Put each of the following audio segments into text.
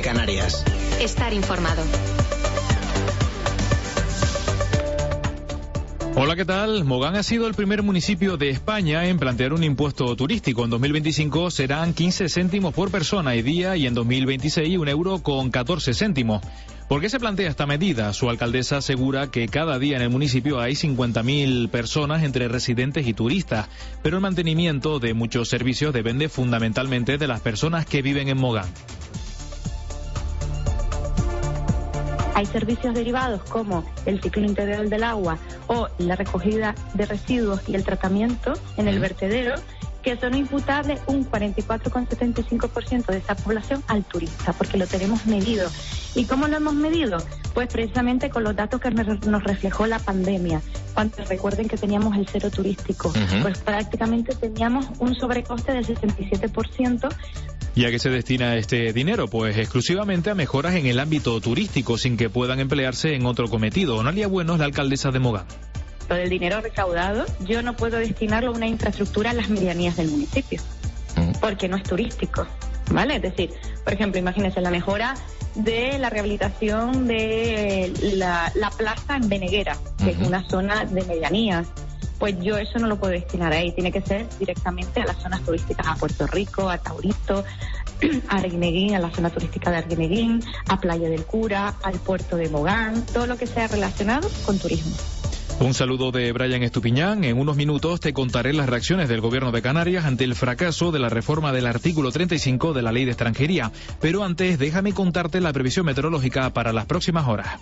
Canarias. Estar informado. Hola, ¿qué tal? Mogán ha sido el primer municipio de España en plantear un impuesto turístico. En 2025 serán 15 céntimos por persona y día y en 2026 €1,14. ¿Por qué se plantea esta medida? Su alcaldesa asegura que cada día en el municipio hay 50.000 personas entre residentes y turistas, pero el mantenimiento de muchos servicios depende fundamentalmente de las personas que viven en Mogán. Hay servicios derivados como el ciclo integral del agua o la recogida de residuos y el tratamiento en el vertedero, que son imputables un 44,75% de esa población al turista, porque lo tenemos medido. ¿Y cómo lo hemos medido? Pues precisamente con los datos que nos reflejó la pandemia. Cuando recuerden que teníamos el cero turístico, pues prácticamente teníamos un sobrecoste del 67%. ¿Y a qué se destina este dinero? Pues exclusivamente a mejoras en el ámbito turístico, sin que puedan emplearse en otro cometido. Onalia Bueno es la alcaldesa de Mogán. Todo el dinero recaudado, yo no puedo destinarlo a una infraestructura en las medianías del municipio, porque no es turístico, ¿vale? Es decir, por ejemplo, imagínense la mejora de la rehabilitación de la plaza en Beneguera, que es una zona de medianías. Pues yo eso no lo puedo destinar ahí, tiene que ser directamente a las zonas turísticas, a Puerto Rico, a Taurito, a Arguineguín, a la zona turística de Arguineguín, a Playa del Cura, al puerto de Mogán, todo lo que sea relacionado con turismo. Un saludo de Brian Estupiñán. En unos minutos te contaré las reacciones del Gobierno de Canarias ante el fracaso de la reforma del artículo 35 de la Ley de Extranjería. Pero antes, déjame contarte la previsión meteorológica para las próximas horas.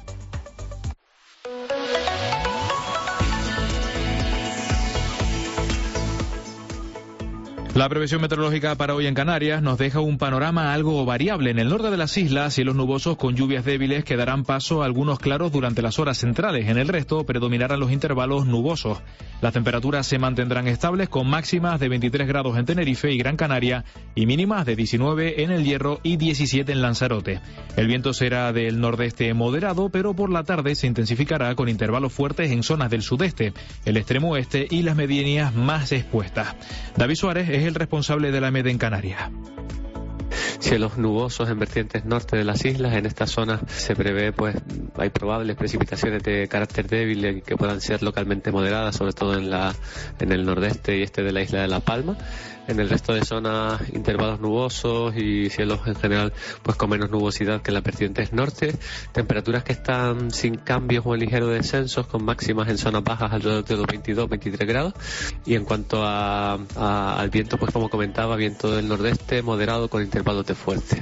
La previsión meteorológica para hoy en Canarias nos deja un panorama algo variable. En el norte de las islas, cielos nubosos con lluvias débiles que darán paso a algunos claros durante las horas centrales. En el resto predominarán los intervalos nubosos. Las temperaturas se mantendrán estables con máximas de 23 grados en Tenerife y Gran Canaria y mínimas de 19 en El Hierro y 17 en Lanzarote. El viento será del nordeste moderado, pero por la tarde se intensificará con intervalos fuertes en zonas del sudeste, el extremo oeste y las medianías más expuestas. David Suárez es el responsable de la EMED en Canarias. Cielos nubosos en vertientes norte de las islas. En esta zona se prevé, hay probables precipitaciones de carácter débil que puedan ser localmente moderadas, sobre todo en el nordeste y este de la isla de La Palma. En el resto de zonas, intervalos nubosos y cielos en general, con menos nubosidad que en las vertientes norte. Temperaturas que están sin cambios o en ligero descensos, con máximas en zonas bajas alrededor de los 22-23 grados. Y en cuanto al viento, como comentaba, viento del nordeste moderado con intervalos de fuerte.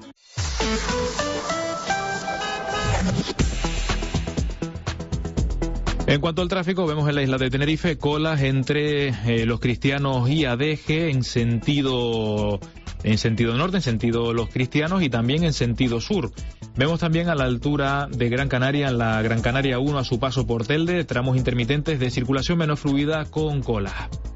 En cuanto al tráfico, vemos en la isla de Tenerife colas entre los cristianos y Adeje en sentido norte, en sentido los cristianos y también en sentido sur. Vemos también a la altura de Gran Canaria, en la Gran Canaria 1 a su paso por Telde, tramos intermitentes de circulación menos fluida con colas.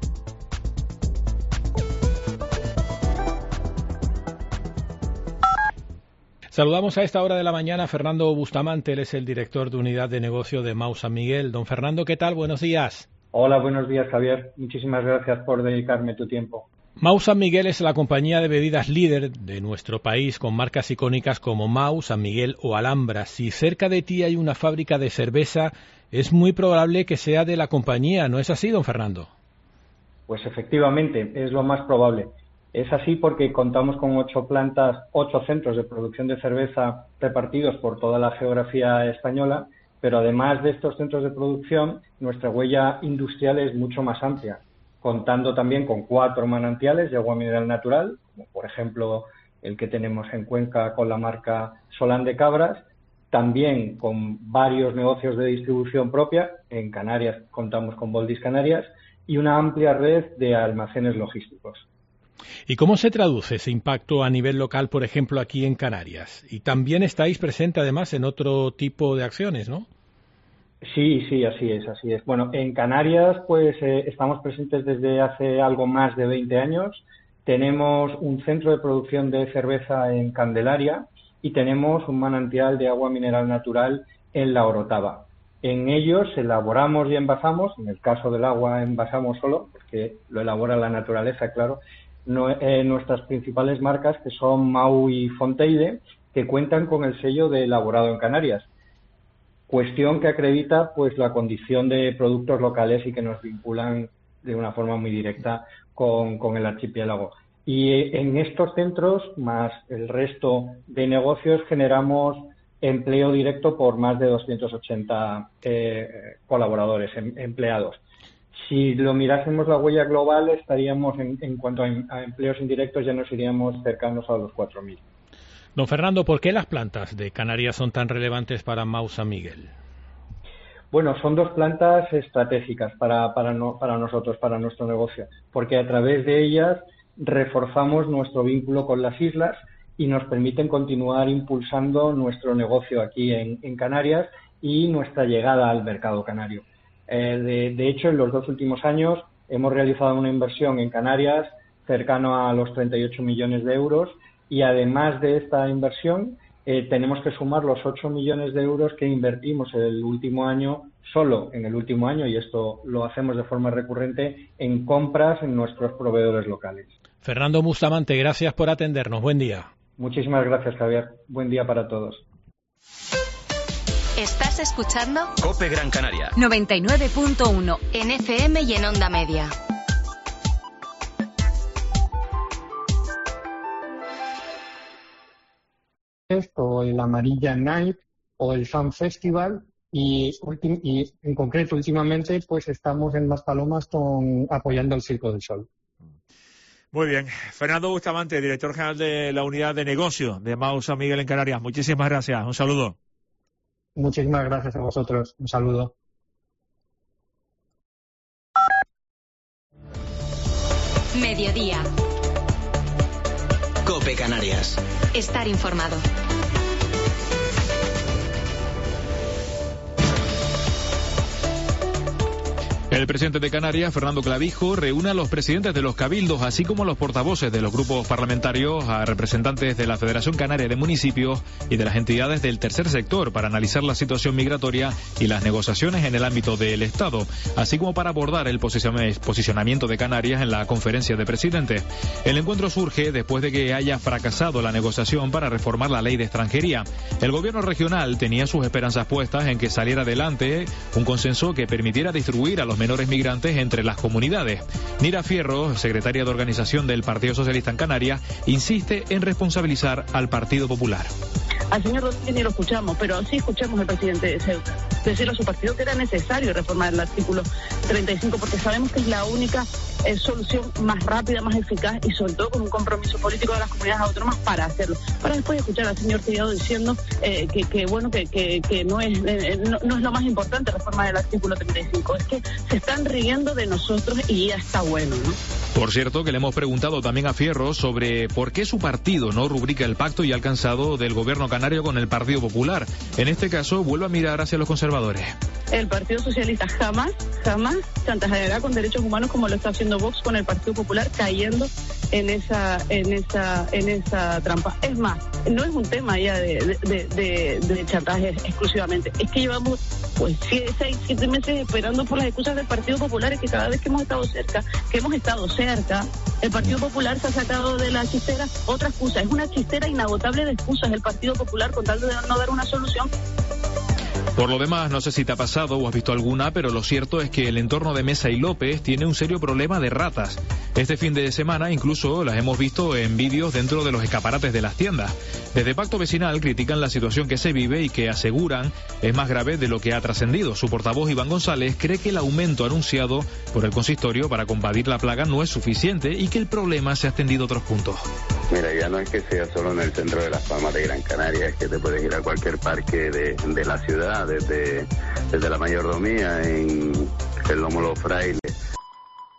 Saludamos a esta hora de la mañana a Fernando Bustamante, él es el director de unidad de negocio de Mau San Miguel. Don Fernando, ¿qué tal? Buenos días. Hola, buenos días, Javier. Muchísimas gracias por dedicarme tu tiempo. Mau San Miguel es la compañía de bebidas líder de nuestro país con marcas icónicas como Mau, San Miguel o Alhambra. Si cerca de ti hay una fábrica de cerveza, es muy probable que sea de la compañía, ¿no es así, don Fernando? Pues efectivamente, es lo más probable. Es así porque contamos con 8 centros de producción de cerveza repartidos por toda la geografía española, pero además de estos centros de producción, nuestra huella industrial es mucho más amplia, contando también con 4 manantiales de agua mineral natural, como por ejemplo el que tenemos en Cuenca con la marca Solán de Cabras, también con varios negocios de distribución propia, en Canarias contamos con Boldis Canarias, y una amplia red de almacenes logísticos. ¿Y cómo se traduce ese impacto a nivel local, por ejemplo, aquí en Canarias? Y también estáis presentes, además, en otro tipo de acciones, ¿no? Sí, así es. Bueno, en Canarias, estamos presentes desde hace algo más de 20 años. Tenemos un centro de producción de cerveza en Candelaria y tenemos un manantial de agua mineral natural en La Orotava. En ellos elaboramos y envasamos, en el caso del agua envasamos solo, porque lo elabora la naturaleza, claro, nuestras principales marcas, que son Mau y Fonteide, que cuentan con el sello de elaborado en Canarias. Cuestión que acredita pues la condición de productos locales y que nos vinculan de una forma muy directa con el archipiélago. Y en estos centros, más el resto de negocios, generamos empleo directo por más de 280 colaboradores, empleados. Si lo mirásemos la huella global, estaríamos, en cuanto a empleos indirectos, ya nos iríamos cercanos a los 4.000. Don Fernando, ¿por qué las plantas de Canarias son tan relevantes para MAU San Miguel? Bueno, son dos plantas estratégicas para nosotros, para nuestro negocio, porque a través de ellas reforzamos nuestro vínculo con las islas y nos permiten continuar impulsando nuestro negocio aquí en Canarias y nuestra llegada al mercado canario. De hecho, en los 2 últimos años hemos realizado una inversión en Canarias cercano a los 38 millones de euros y además de esta inversión tenemos que sumar los 8 millones de euros que invertimos el último año, solo en el último año, y esto lo hacemos de forma recurrente, en compras en nuestros proveedores locales. Fernando Bustamante, gracias por atendernos. Buen día. Muchísimas gracias, Javier. Buen día para todos. ¿Estás escuchando? COPE Gran Canaria. 99.1 en FM y en Onda Media. O el Amarilla Night o el Fan Festival y en concreto últimamente pues estamos en Maspalomas apoyando al Circo del Sol. Muy bien. Fernando Bustamante, director general de la unidad de negocio de MAU San Miguel en Canarias. Muchísimas gracias. Un saludo. Muchísimas gracias a vosotros. Un saludo. Mediodía. COPE Canarias. Estar informado. El presidente de Canarias, Fernando Clavijo, reúne a los presidentes de los cabildos, así como a los portavoces de los grupos parlamentarios, a representantes de la Federación Canaria de Municipios y de las entidades del tercer sector para analizar la situación migratoria y las negociaciones en el ámbito del Estado, así como para abordar el posicionamiento de Canarias en la conferencia de presidentes. El encuentro surge después de que haya fracasado la negociación para reformar la ley de extranjería. El gobierno regional tenía sus esperanzas puestas en que saliera adelante un consenso que permitiera distribuir a los menores migrantes entre las comunidades. Nira Fierro, secretaria de organización del Partido Socialista en Canarias, insiste en responsabilizar al Partido Popular. Al señor Rodríguez ni lo escuchamos, pero sí escuchamos al presidente de Ceuta decirle a su partido que era necesario reformar el artículo 35 porque sabemos que es la única solución más rápida, más eficaz y sobre todo con un compromiso político de las comunidades autónomas para hacerlo. Para después escuchar al señor Tellado diciendo que no es lo más importante reformar el artículo 35. Es que se están riendo de nosotros y ya está bueno, ¿no? Por cierto, que le hemos preguntado también a Fierro sobre por qué su partido no rubrica el pacto ya alcanzado del gobierno canario con el Partido Popular. En este caso, vuelve a mirar hacia los conservadores. El Partido Socialista jamás chantajeará con derechos humanos como lo está haciendo Vox con el Partido Popular, cayendo en esa trampa. Es más, no es un tema ya de chantaje exclusivamente, es que llevamos 6-7 meses esperando por las excusas del Partido Popular y que cada vez que hemos estado cerca, el Partido Popular se ha sacado de la chistera otra excusa. Es una chistera inagotable de excusas el Partido Popular con tal de no dar una solución. Por lo demás, no sé si te ha pasado o has visto alguna, pero lo cierto es que el entorno de Mesa y López tiene un serio problema de ratas. Este fin de semana incluso las hemos visto en vídeos dentro de los escaparates de las tiendas. Desde Pacto Vecinal critican la situación que se vive y que aseguran es más grave de lo que ha trascendido. Su portavoz Iván González cree que el aumento anunciado por el consistorio para combatir la plaga no es suficiente y que el problema se ha extendido a otros puntos. Mira, ya no es que sea solo en el centro de Las Palmas de Gran Canaria, es que te puedes ir a cualquier parque de la ciudad, desde la mayordomía en el Lómulo Fraile